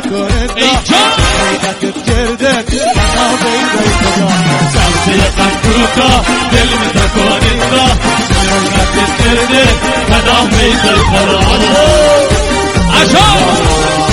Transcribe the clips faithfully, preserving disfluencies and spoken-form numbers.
اینجا حقیقت گردت فنا بیدای خدا سبزه قطوتا دل متکاننده حقیقت گردت فنا بیدای خدا عشق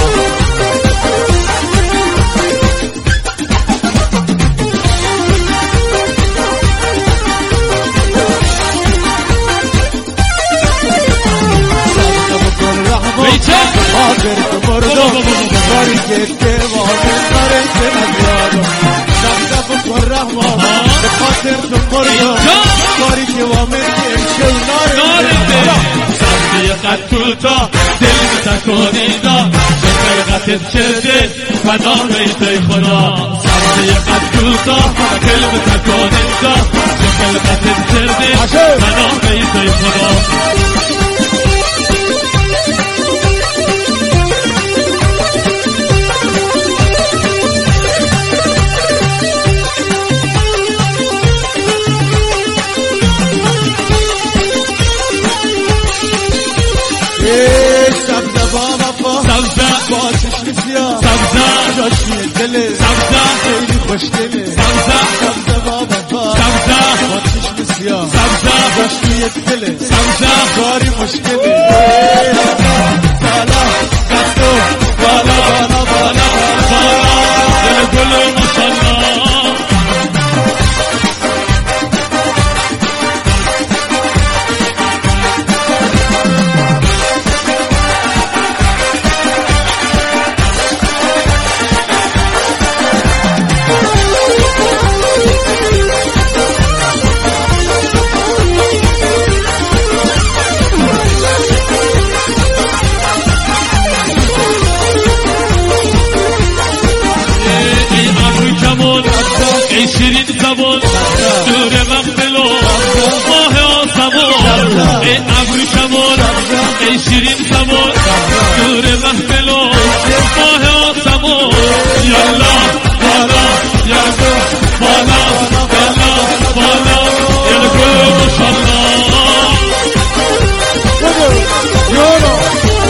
آخر مردم باری که که واقع داره که نزیادم دب دب کن رحمان به خاطر تو مردم باری که واقع که ناره سبزی قطوتا دل متکانیدا خلقتت کرده فدا میدای خدا سبزی قطوتا دل متکانیدا خلقتت کرده فدا میدای خدا سبزه بابا سبزه با چشم سیاه سبزه جاشی دل سبزه خیلی خوش دله سبزه سبزه بابا سبزه با چشم سیاه سبزه جاشی دل سبزه کاری مشکله بالا کتو بالا بالا بالا بالا دل گل مصلا ای شیرین زبان دور مقبلو ماه آسمان ای ابرو شمان ای شیرین زبان دور مقبلو ماه آسمان یالا بالا یالا بالا بالا بالا یالا ماشاءالله یالا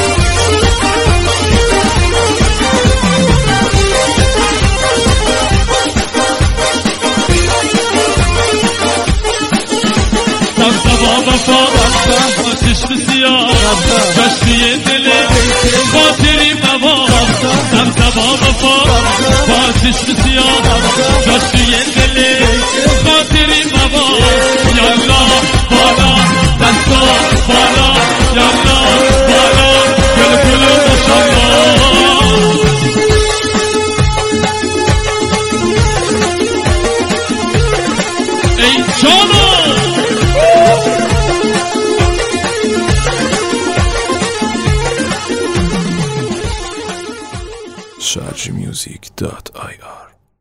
چشم سیاه جاشوی دل خاطری بابا سبزه بابا با چشم سیاه جاشوی دل خاطری بابا یالا بالا دستا بالا یالا بالا گل گل ماشاءالله ای جانا Sharjmusic dot I R